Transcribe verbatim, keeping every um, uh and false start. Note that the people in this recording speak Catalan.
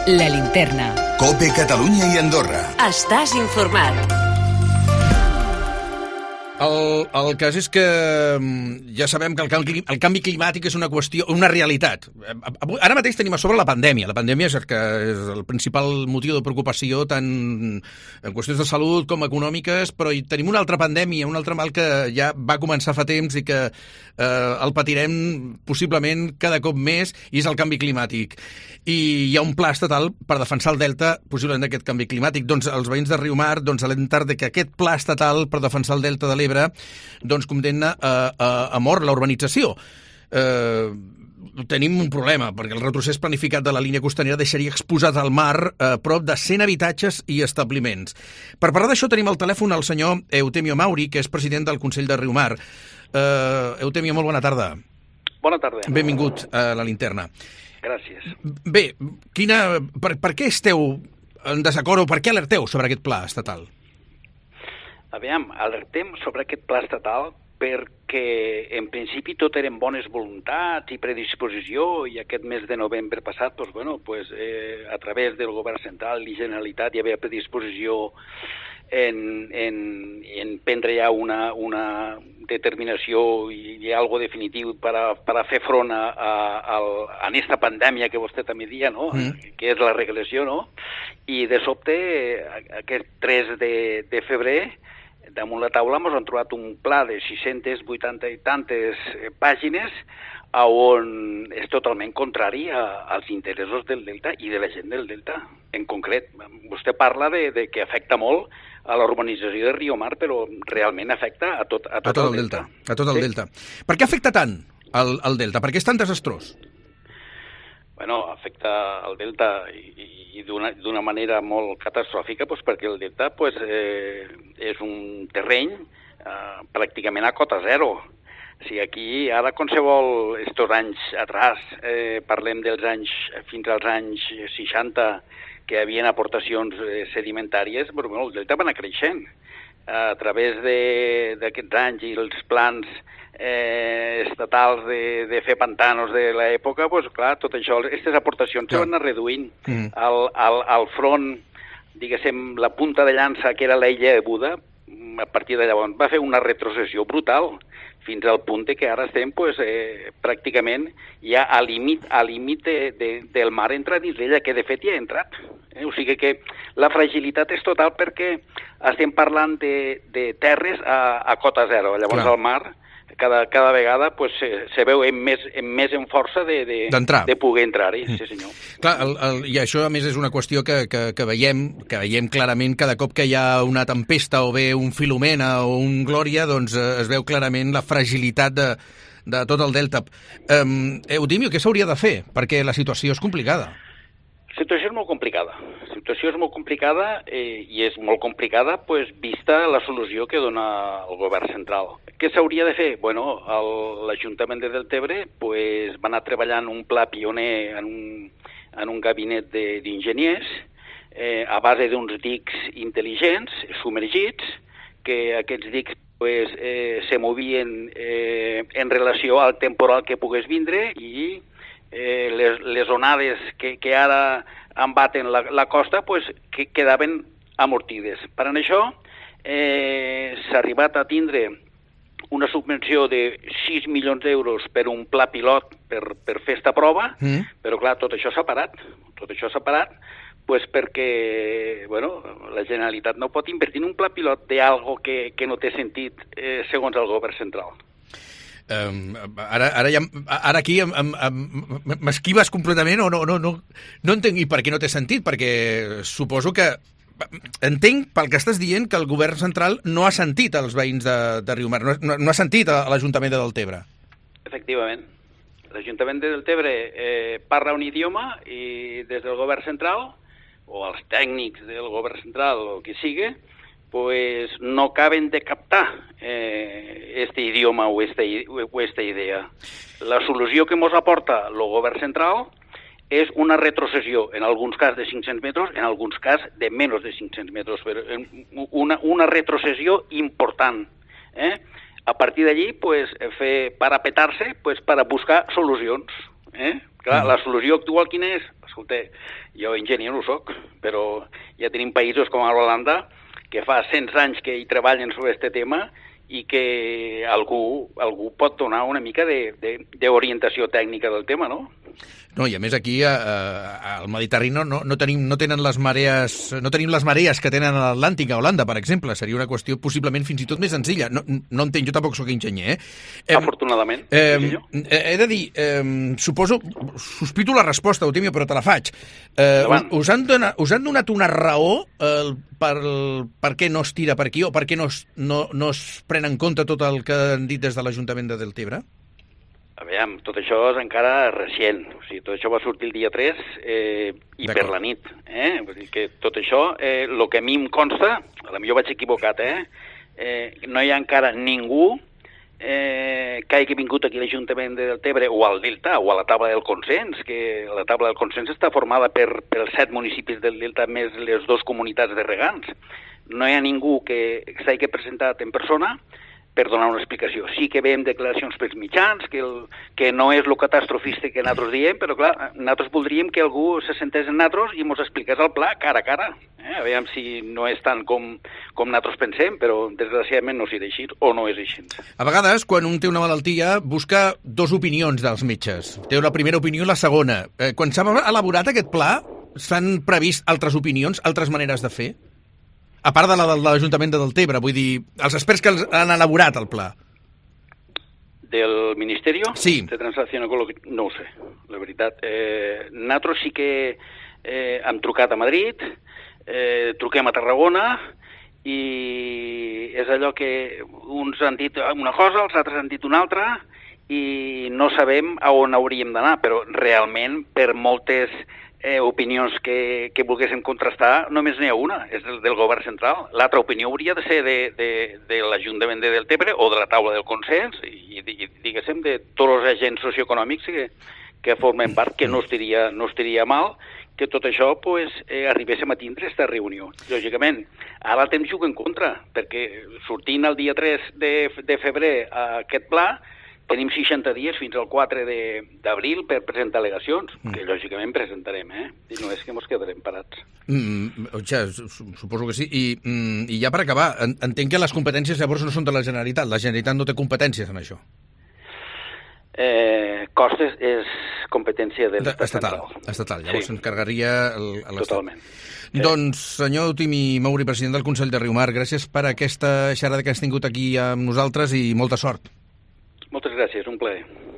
La Linterna. COPE Catalunya i Andorra. Estàs informat. El, el cas és que ja sabem que el canvi, el canvi climàtic és una qüestió, una realitat. Ara mateix tenim a sobre la pandèmia. La pandèmia és, que és el principal motiu de preocupació tant en qüestions de salut com econòmiques, però hi tenim una altra pandèmia, un altre mal que ja va començar fa temps i que eh, el patirem possiblement cada cop més, i és el canvi climàtic. I hi ha un pla estatal per defensar el delta possiblement d'aquest canvi climàtic. Doncs els veïns de Riumar doncs, alerten que aquest pla estatal per defensar el delta de l'Ebre doncs condemna a, a, a mort la urbanització. Eh, tenim un problema, perquè el retrocés planificat de la línia costanera deixaria exposat al mar a prop de cent habitatges i establiments. Per parlar d'això tenim al telèfon el senyor Eutemio Mauri, que és president del Consell de Riumar. Eh, Eutemio, molt bona tarda. Bona tarda. Benvingut a la Linterna. Gràcies. Bé, quina, per, per què esteu en desacord o per què alerteu sobre aquest pla estatal? Aviam, alertem sobre aquest pla estatal perquè en principi tot eren bones voluntats i predisposició, i aquest mes de novembre passat, doncs, bueno, pues, eh, a través del govern central i Generalitat hi havia predisposició en, en, en prendre ja una, una determinació i, i algo definitiu per a, per a fer front a, a, a, a aquesta pandèmia que vostè també dia, no? Mm. Que és la regressió, no? I de sobte, aquest tres de, de febrer, damunt la taula ens han trobat un pla de sis-centes vuitanta i tantes pàgines on és totalment contrari a, als interessos del Delta i de la gent del Delta. En concret, vostè parla de, de que afecta molt a la urbanització de Riumar, però realment afecta a tot, a tot, a tot el, el Delta. Delta. A tot el sí. Delta. Per què afecta tant el, el Delta? Per què és tan desastrós? Bueno, afecta el Delta i, i d'una manera molt catastròfica, doncs perquè el Delta pues, eh, és un terreny eh, pràcticament a cota zero. O sigui, aquí ara qualsevol estos anys atrás, eh, parlem dels anys fins als anys seixanta, que hi havia aportacions eh, sedimentàries, però bueno, el Delta va anar creixent. A través d'aquests anys i els plans eh, estatals de, de fer pantanos de l'època, doncs clar, tot això, aquestes aportacions se van anar reduint. Mm. Al, al, al front, diguéssim, la punta de llança, que era l'illa de Buda, a partir de llavors va fer una retrocessió brutal, fins al punt que ara estem pues, eh, pràcticament ja al límit al límit de, de, del mar entra dins l'illa, que de fet ja ha entrat. Eh? O sigui que la fragilitat és total perquè estem parlant de, de terres a, a cota zero. Llavors Clar. El mar cada, cada vegada pues, se, se veu en més, en més en força de, de, de poder entrar-hi. Mm. Sí, senyor. Clar, el, el, i això a més és una qüestió que, que, que, veiem, que veiem clarament cada cop que hi ha una tempesta o bé un Filomena o un Glòria, doncs eh, es veu clarament la fragilitat de, de tot el delta. Um, Eutimio, què s'hauria de fer? Perquè la situació és complicada. La situació és molt complicada. La situació és molt complicada eh, i és molt complicada pues, vista la solució que dona el govern central. Què s'hauria de fer? Bueno, l'Ajuntament de Deltebre pues, va anar treballant un pla pioner en un, en un gabinet d'enginyers eh, a base d'uns dics intel·ligents, submergits, que aquests dics pues, eh, se movien eh, en relació al temporal que pogués vindre i eh, les, les onades que, que ara embaten la, la costa pues, que quedaven amortides. Per això eh, s'ha arribat a tindre una subvenció de sis milions d'euros per un pla pilot per, per fer esta prova, mm. però clar, tot això s'ha parat. Tot això s'ha parat pues, perquè bueno, la Generalitat no pot invertir en un pla pilot d'algo que, que no té sentit eh, segons el govern central. Um, ara, ara, ja, ara aquí m'esquives completament o no, no, no, no entenc i per què no té sentit, perquè suposo que entenc pel que estàs dient que el govern central no ha sentit els veïns de, de Riumar, no, no, no ha sentit a l'Ajuntament de Deltebre. Efectivament. L'Ajuntament de Deltebre eh, parla un idioma i des del govern central o els tècnics del govern central o qui sigui, pues no acaben de captar eh, este idioma o esta, o esta idea. La solució que ens aporta el govern central és una retrocessió, en alguns casos de cinc-cents metres, en alguns casos de menys de cinc-cents metres, però una, una retrocessió important. Eh? A partir d'allí, pues, fer parapetar-se pues, per a buscar solucions. Eh? Clar, mm. la solució actual quina és? Escolta, jo enginyer no soc, però ja tenim països com a Holanda que fa cent anys que hi treballen sobre aquest tema i que algú, algú pot donar una mica d'orientació tècnica del tema, no? No, i a més aquí a, a, al Mediterrani no, no, tenim, no tenen les marees, no tenim les marees que tenen a l'Atlàntic, a Holanda, per exemple. Seria una qüestió possiblement fins i tot més senzilla. No, no entenc, jo tampoc sóc enginyer. Eh? Afortunadament. Eh, eh, he de dir, eh, suposo, sospito la resposta, Eutimio, però te la faig. Eh, us, han donat, us han donat una raó eh, per, per què no es tira per aquí o per què no es, no, no es pren en compte tot el que han dit des de l'Ajuntament de Deltebre? A veure, tot això és encara recient. O sigui, tot això va sortir el dia tres eh, i per la nit. Eh? Vull dir que tot això, el eh, que a mi em consta, a la millor vaig equivocat, eh? Eh, no hi ha encara ningú eh, que hagi vingut aquí a l'Ajuntament de Deltebre o al Delta o a la taula del consens, que la taula del consens està formada per, per els set municipis del Delta més les dues comunitats de regants. No hi ha ningú que s'hagi presentat en persona per donar una explicació. Sí que veiem declaracions pels mitjans, que, el, que no és el catastrofista que nosaltres diem, però clar, nosaltres voldríem que algú se sentés en nosaltres i ens expliqués el pla cara a cara. Eh? A veure si no és tant com, com nosaltres pensem, però desgraciadament no és així o no és així. A vegades, quan un té una malaltia, busca dos opinions dels metges. Té la primera opinió i la segona. Eh, quan s'ha elaborat aquest pla, s'han previst altres opinions, altres maneres de fer? A part de la de l'Ajuntament de Deltebre, vull dir, els experts que han elaborat el pla. Del Ministeri sí. de Translació Ecològica? No ho sé, la veritat. Eh, nosaltres sí que eh, hem trucat a Madrid, eh, truquem a Tarragona, i és allò que uns han dit una cosa, els altres han dit una altra, i no sabem a on hauríem d'anar, però realment per moltes Eh, opinions que, que volguéssim contrastar, només n'hi ha una, és del, del govern central. L'altra opinió hauria de ser de, de, de l'Ajuntament de Deltebre o de la taula del consens i, i diguéssim, de tots els agents socioeconòmics que, que formen part, que no estaria, no estaria mal que tot això pues, eh, arribéssim a tindre aquesta reunió. Lògicament, ara el temps juga en contra, perquè sortint el dia tres de, de febrer a aquest pla, tenim seixanta dies fins al quatre d'abril per presentar al·legacions, mm. que lògicament presentarem, eh? I no és que ens quedarem parats. Mm, ja, suposo que sí. I, mm, I ja per acabar, entenc que les competències llavors no són de la Generalitat. La Generalitat no té competències en això. Eh, costes és competència de l'Estat estatal. Estatal, llavors s'encarregaria sí. l'Estat. Totalment. Sí. Doncs, senyor Eutimi Mauri, president del Consell de Riumar, gràcies per aquesta xerrada que has tingut aquí amb nosaltres i molta sort. Moltes gràcies, un plaer.